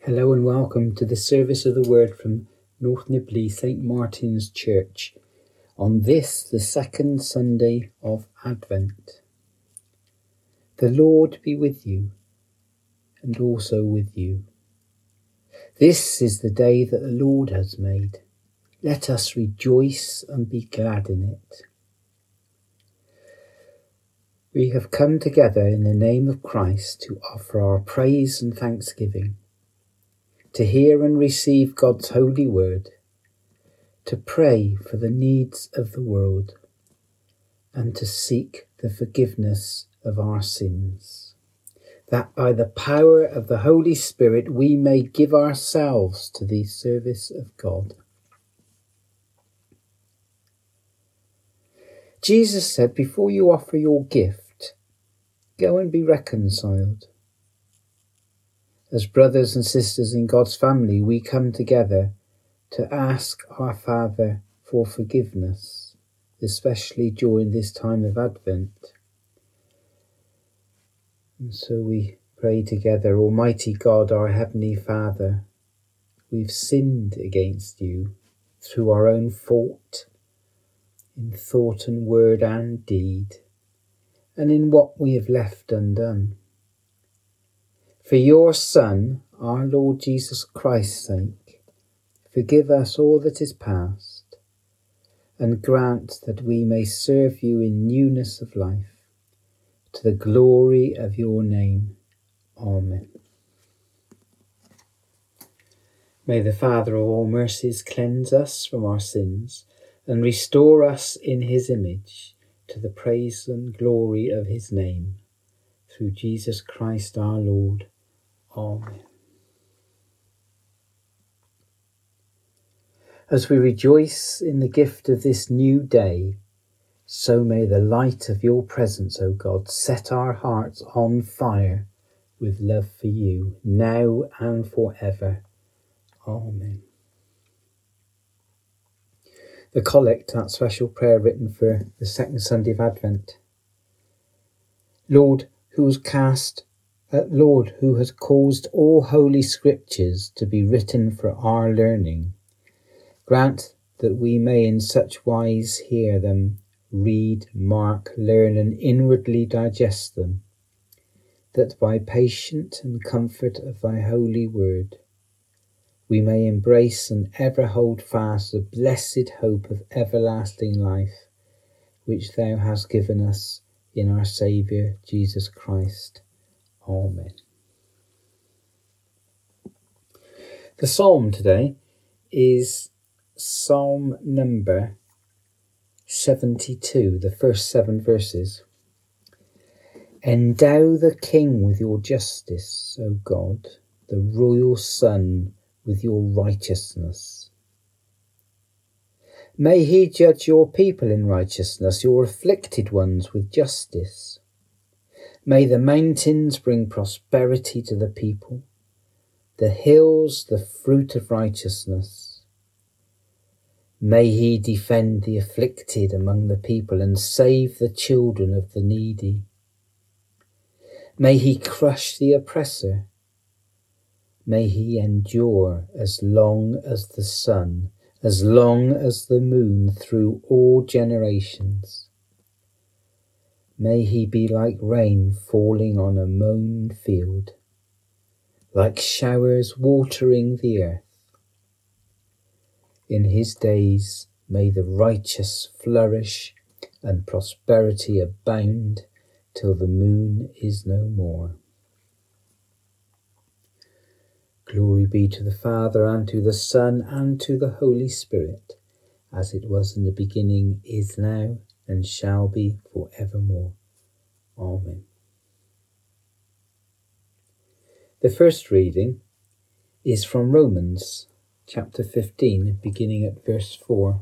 Hello and welcome to the service of the word from North Nibley St Martin's Church on this, the second Sunday of Advent. The Lord be with you and also with you. This is the day that the Lord has made. Let us rejoice and be glad in it. We have come together in the name of Christ to offer our praise and thanksgiving, to hear and receive God's holy word, to pray for the needs of the world, and to seek the forgiveness of our sins, that by the power of the Holy Spirit we may give ourselves to the service of God. Jesus said, before you offer your gift, go and be reconciled. As brothers and sisters in God's family, we come together to ask our Father for forgiveness, especially during this time of Advent. And so we pray together, Almighty God, our Heavenly Father, we've sinned against you through our own fault, in thought and word and deed, and in what we have left undone. For your Son, our Lord Jesus Christ's sake, forgive us all that is past, and grant that we may serve you in newness of life, to the glory of your name. Amen. May the Father of all mercies cleanse us from our sins, and restore us in his image, to the praise and glory of his name, through Jesus Christ our Lord. Amen. As we rejoice in the gift of this new day, so may the light of your presence, O God, set our hearts on fire with love for you, now and forever. Amen. The Collect, that special prayer written for the second Sunday of Advent. Lord, who has caused all holy scriptures to be written for our learning, grant that we may in such wise hear them, read, mark, learn, and inwardly digest them, that by patient and comfort of thy holy word, we may embrace and ever hold fast the blessed hope of everlasting life, which thou hast given us in our Saviour, Jesus Christ. Amen. The psalm today is Psalm number 72, the first 7 verses. Endow the King with your justice, O God, the royal Son with your righteousness. May he judge your people in righteousness, your afflicted ones with justice. May the mountains bring prosperity to the people, the hills the fruit of righteousness. May he defend the afflicted among the people and save the children of the needy. May he crush the oppressor. May he endure as long as the sun, as long as the moon, through all generations. May he be like rain falling on a mown field, like showers watering the earth. In his days may the righteous flourish and prosperity abound till the moon is no more. Glory be to the Father, and to the Son, and to the Holy Spirit, as it was in the beginning, is now, and shall be for evermore. Amen. The first reading is from Romans chapter 15, beginning at verse 4.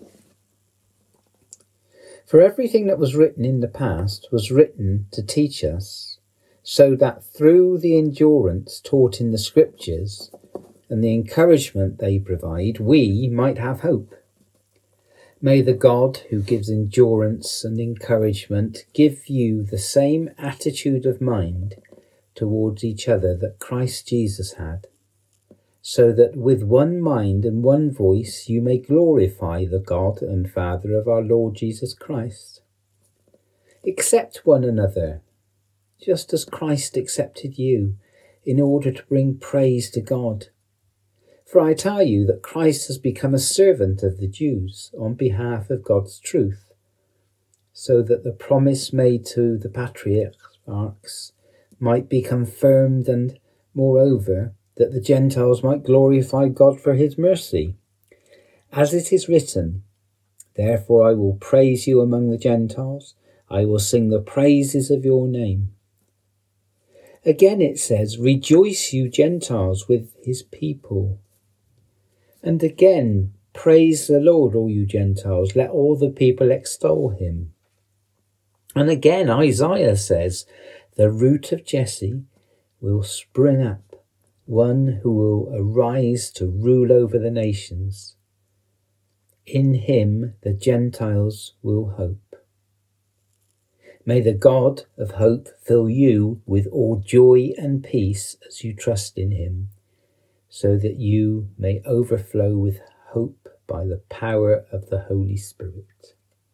For everything that was written in the past was written to teach us, so that through the endurance taught in the Scriptures and the encouragement they provide, we might have hope. May the God who gives endurance and encouragement give you the same attitude of mind towards each other that Christ Jesus had, so that with one mind and one voice you may glorify the God and Father of our Lord Jesus Christ. Accept one another, just as Christ accepted you, in order to bring praise to God. For I tell you that Christ has become a servant of the Jews on behalf of God's truth, so that the promise made to the patriarchs might be confirmed, and, moreover, that the Gentiles might glorify God for his mercy. As it is written, "Therefore I will praise you among the Gentiles, I will sing the praises of your name." Again it says, "Rejoice, you Gentiles, with his people." And again, "Praise the Lord, all you Gentiles, let all the people extol him." And again Isaiah says, "The root of Jesse will spring up, one who will arise to rule over the nations. In him the Gentiles will hope." May the God of hope fill you with all joy and peace as you trust in him, so that you may overflow with hope by the power of the Holy Spirit.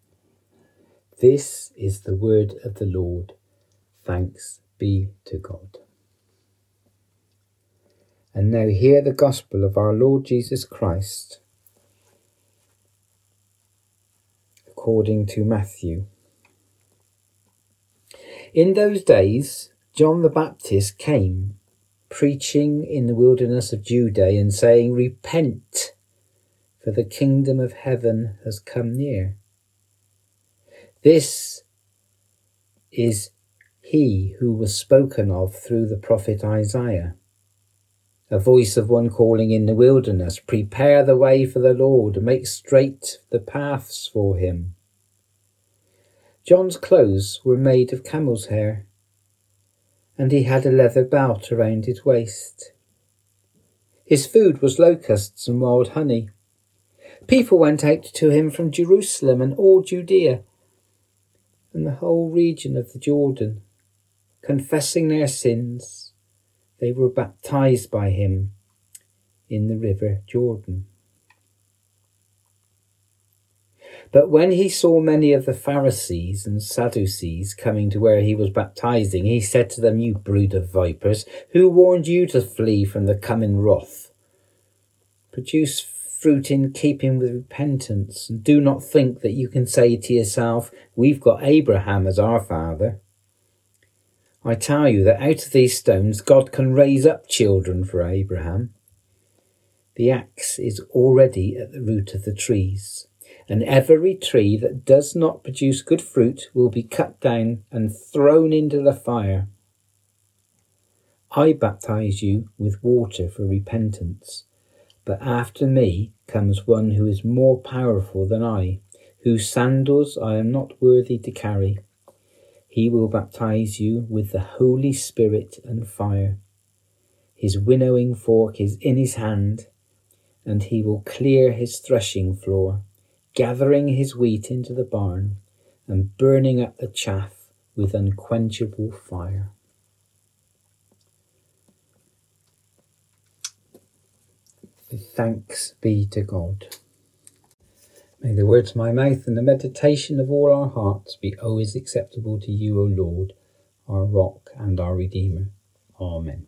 This is the word of the Lord. Thanks be to God. And now hear the gospel of our Lord Jesus Christ according to Matthew. In those days, John the Baptist came, preaching in the wilderness of Judea and saying, "Repent, for the kingdom of heaven has come near." This is he who was spoken of through the prophet Isaiah. A voice of one calling in the wilderness, "Prepare the way for the Lord, make straight the paths for him." John's clothes were made of camel's hair, and he had a leather belt around his waist. His food was locusts and wild honey. People went out to him from Jerusalem and all Judea and the whole region of the Jordan, confessing their sins. They were baptized by him in the river Jordan. But when he saw many of the Pharisees and Sadducees coming to where he was baptizing, he said to them, "You brood of vipers, who warned you to flee from the coming wrath? Produce fruit in keeping with repentance, and do not think that you can say to yourself, 'We've got Abraham as our father.' I tell you that out of these stones God can raise up children for Abraham. The axe is already at the root of the trees, and every tree that does not produce good fruit will be cut down and thrown into the fire. I baptize you with water for repentance, but after me comes one who is more powerful than I, whose sandals I am not worthy to carry. He will baptize you with the Holy Spirit and fire. His winnowing fork is in his hand, and he will clear his threshing floor, gathering his wheat into the barn and burning up the chaff with unquenchable fire." Thanks be to God. May the words of my mouth and the meditation of all our hearts be always acceptable to you, O Lord, our rock and our Redeemer. Amen.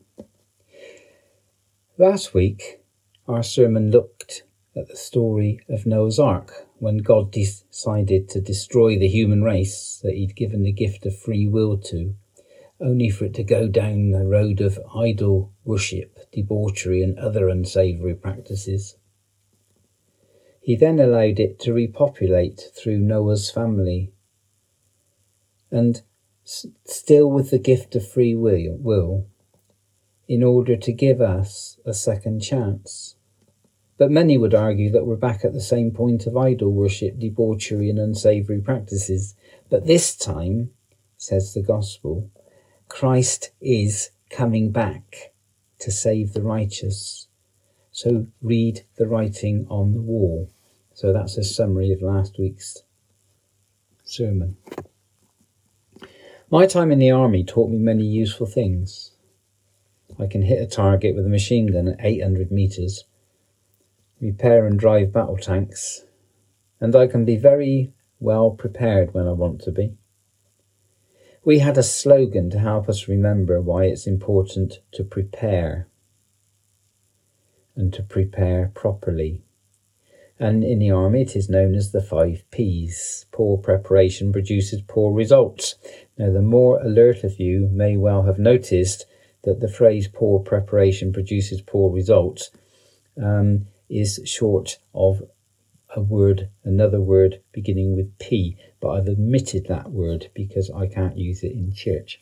Last week, our sermon looked at the story of Noah's Ark, when God decided to destroy the human race that he'd given the gift of free will to, only for it to go down the road of idol worship, debauchery and other unsavoury practices. He then allowed it to repopulate through Noah's family, and still with the gift of free will, in order to give us a second chance. But many would argue that we're back at the same point of idol worship, debauchery and unsavoury practices. But this time, says the Gospel, Christ is coming back to save the righteous. So read the writing on the wall. So that's a summary of last week's sermon. My time in the army taught me many useful things. I can hit a target with a machine gun at 800 metres, repair and drive battle tanks, and I can be very well prepared when I want to be. We had a slogan to help us remember why it's important to prepare, and to prepare properly. And in the army it is known as the 5 Ps. Poor preparation produces poor results. Now, the more alert of you may well have noticed that the phrase poor preparation produces poor results is short of another word beginning with P, but I've omitted that word because I can't use it in church.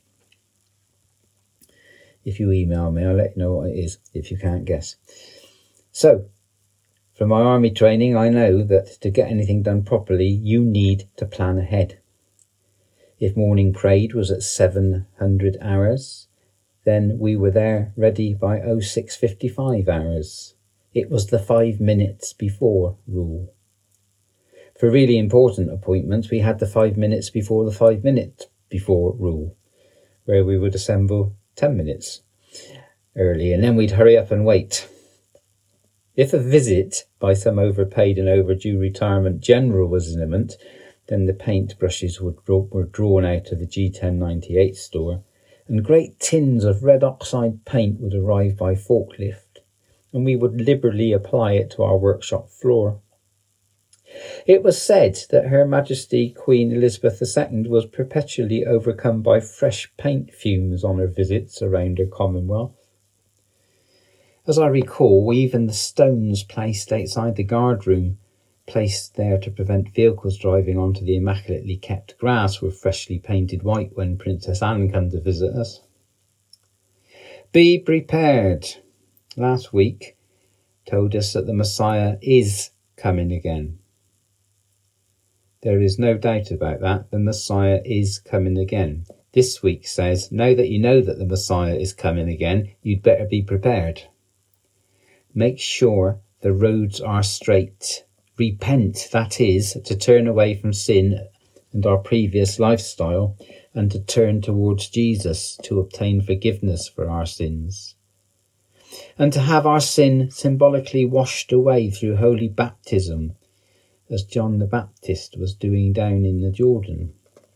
If you email me, I'll let you know what it is if you can't guess. So, from my army training, I know that to get anything done properly, you need to plan ahead. If morning parade was at 700 hours, then we were there ready by 06:55 hours. It was the 5 minutes before rule. For really important appointments, we had the 5 minutes before the 5 minutes before rule, where we would assemble 10 minutes early, and then we'd hurry up and wait. If a visit by some overpaid and overdue retirement general was imminent, then the paint brushes were drawn out of the G1098 store, and great tins of red oxide paint would arrive by forklift, and we would liberally apply it to our workshop floor. It was said that Her Majesty Queen Elizabeth II was perpetually overcome by fresh paint fumes on her visits around her Commonwealth. As I recall, even the stones placed outside the guard room, placed there to prevent vehicles driving onto the immaculately kept grass, were freshly painted white when Princess Anne came to visit us. Be prepared. Last week told us that the Messiah is coming again. There is no doubt about that. The Messiah is coming again. This week says, now that you know that the Messiah is coming again, you'd better be prepared. Make sure the roads are straight. Repent, that is, to turn away from sin and our previous lifestyle, and to turn towards Jesus to obtain forgiveness for our sins. And to have our sin symbolically washed away through holy baptism, as John the Baptist was doing down in the Jordan.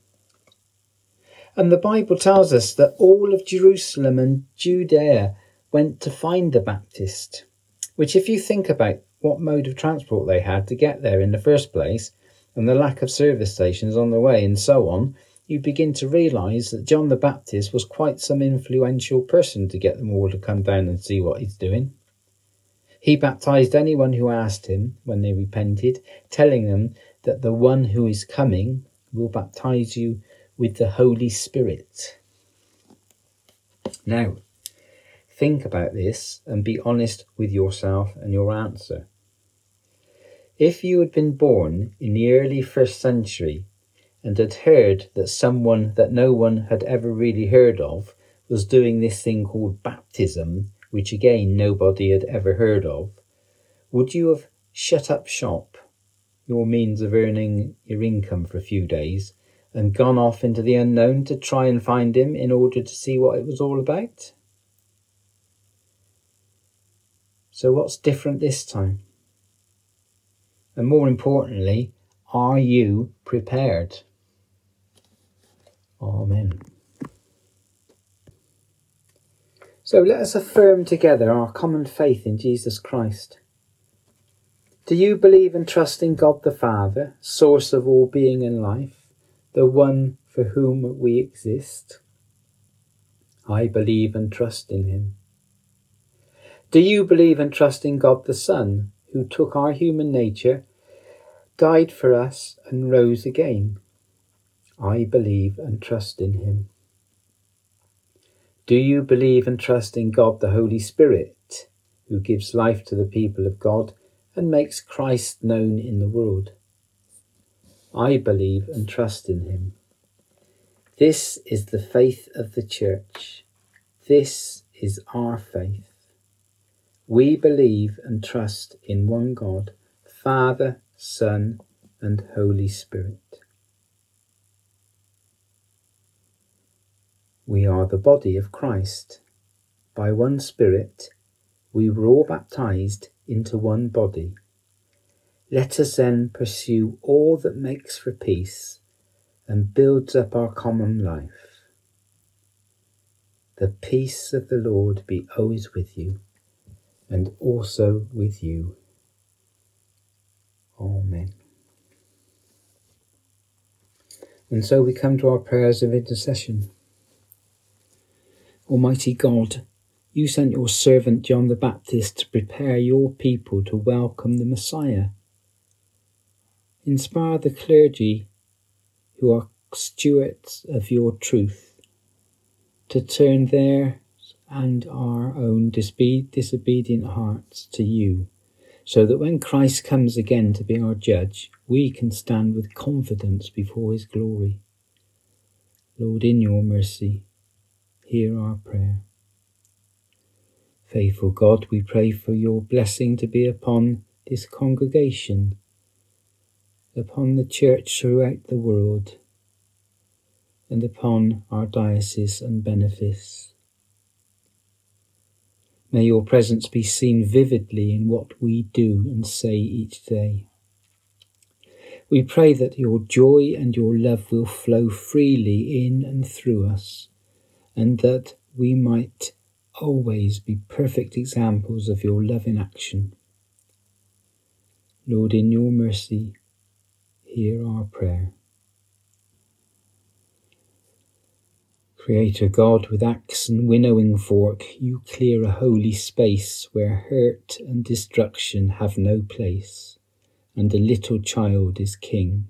And the Bible tells us that all of Jerusalem and Judea went to find the Baptist, which, if you think about what mode of transport they had to get there in the first place, and the lack of service stations on the way and so on, you begin to realise that John the Baptist was quite some influential person to get them all to come down and see what he's doing. He baptised anyone who asked him when they repented, telling them that the one who is coming will baptise you with the Holy Spirit. Now, think about this and be honest with yourself and your answer. If you had been born in the early 1st century and had heard that someone that no one had ever really heard of was doing this thing called baptism, which again nobody had ever heard of, would you have shut up shop, your means of earning your income for a few days, and gone off into the unknown to try and find him in order to see what it was all about? So what's different this time? And more importantly, are you prepared? Amen. So let us affirm together our common faith in Jesus Christ. Do you believe and trust in God the Father, source of all being and life, the one for whom we exist? I believe and trust in him. Do you believe and trust in God the Son, who took our human nature, died for us and rose again? I believe and trust in him. Do you believe and trust in God the Holy Spirit, who gives life to the people of God and makes Christ known in the world? I believe and trust in him. This is the faith of the Church. This is our faith. We believe and trust in one God, Father, Son, and Holy Spirit. We are the body of Christ. by one Spirit, we were all baptized into one body. Let us then pursue all that makes for peace and builds up our common life. The peace of the Lord be always with you, and also with you. Amen. And so we come to our prayers of intercession. Almighty God, you sent your servant John the Baptist to prepare your people to welcome the Messiah. Inspire the clergy who are stewards of your truth to turn their and our own disobedient hearts to you, so that when Christ comes again to be our judge, we can stand with confidence before his glory. Lord, in your mercy, hear our prayer. Faithful God, we pray for your blessing to be upon this congregation, upon the church throughout the world, and upon our diocese and benefice. May your presence be seen vividly in what we do and say each day. We pray that your joy and your love will flow freely in and through us, and that we might always be perfect examples of your love in action. Lord, in your mercy, hear our prayer. Creator God, with axe and winnowing fork, you clear a holy space where hurt and destruction have no place, and a little child is king.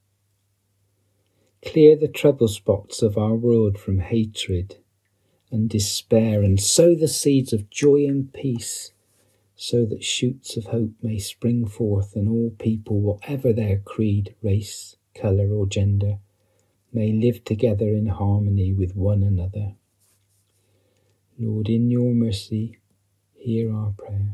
Clear the trouble spots of our world from hatred and despair, and sow the seeds of joy and peace, so that shoots of hope may spring forth, and all people, whatever their creed, race, colour or gender, may live together in harmony with one another. Lord, in your mercy, hear our prayer.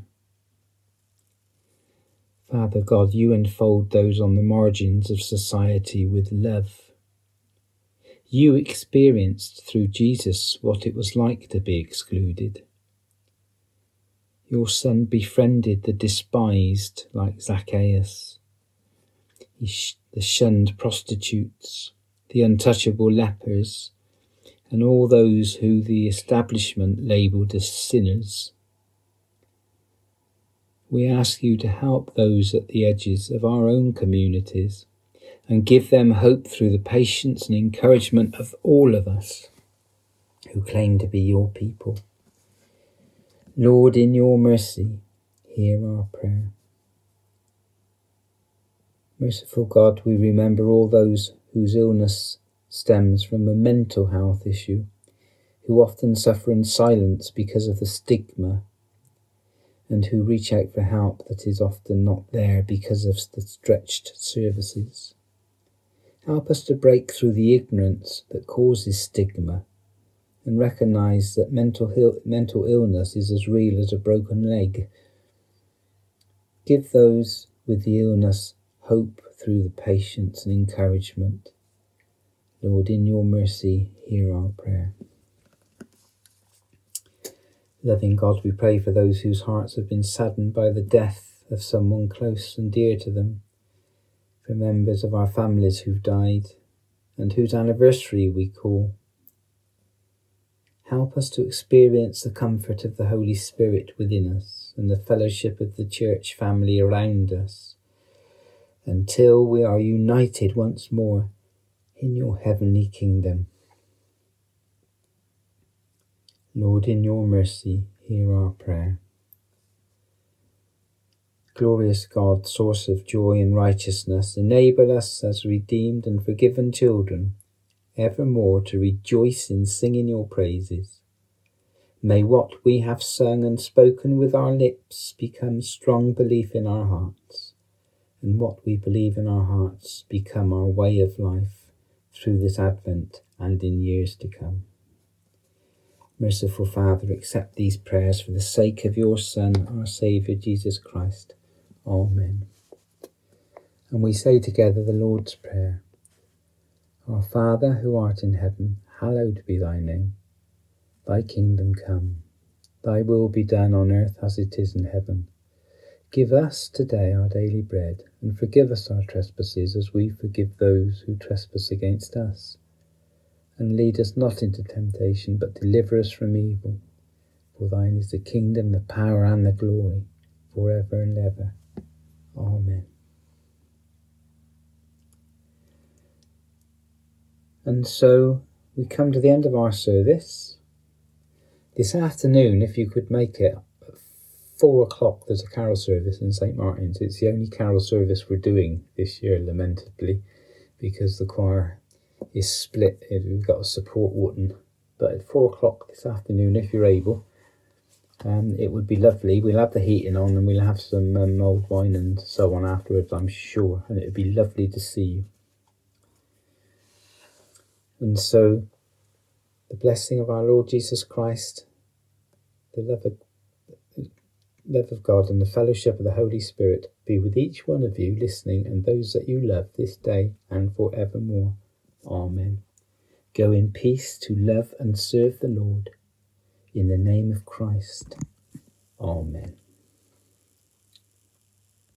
Father God, you enfold those on the margins of society with love. You experienced through Jesus what it was like to be excluded. Your Son befriended the despised like Zacchaeus, the shunned prostitutes, the untouchable lepers, and all those who the establishment labelled as sinners. We ask you to help those at the edges of our own communities and give them hope through the patience and encouragement of all of us who claim to be your people. Lord, in your mercy, hear our prayer. Merciful God, we remember all those whose illness stems from a mental health issue, who often suffer in silence because of the stigma, and who reach out for help that is often not there because of the stretched services. Help us to break through the ignorance that causes stigma and recognise that mental illness is as real as a broken leg. Give those with the illness hope through the patience and encouragement. Lord, in your mercy, hear our prayer. Loving God, we pray for those whose hearts have been saddened by the death of someone close and dear to them, for members of our families who've died and whose anniversary we call. Help us to experience the comfort of the Holy Spirit within us and the fellowship of the church family around us, until we are united once more in your heavenly kingdom. Lord, in your mercy, hear our prayer. Glorious God, source of joy and righteousness, enable us as redeemed and forgiven children evermore to rejoice in singing your praises. May what we have sung and spoken with our lips become strong belief in our hearts, and what we believe in our hearts become our way of life through this Advent and in years to come. Merciful Father, accept these prayers for the sake of your Son, our Saviour, Jesus Christ. Amen. And we say together the Lord's Prayer. Our Father, who art in heaven, hallowed be thy name. Thy kingdom come. Thy will be done on earth as it is in heaven. Give us today our daily bread, and forgive us our trespasses as we forgive those who trespass against us. And lead us not into temptation, but deliver us from evil. For thine is the kingdom, the power, and the glory, forever and ever. Amen. And so we come to the end of our service. This afternoon, if you could make it, at 4 o'clock, there's a carol service in St. Martin's. It's the only carol service we're doing this year, lamentably, because the choir is split. We've got a support Wootton. But at 4 o'clock this afternoon, if you're able, it would be lovely. We'll have the heating on and we'll have some mulled wine and so on afterwards, I'm sure. And it would be lovely to see you. And so, the blessing of our Lord Jesus Christ, the love of God and the fellowship of the Holy Spirit be with each one of you listening and those that you love this day and forevermore. Amen. Go in peace to love and serve the Lord. In the name of Christ. Amen.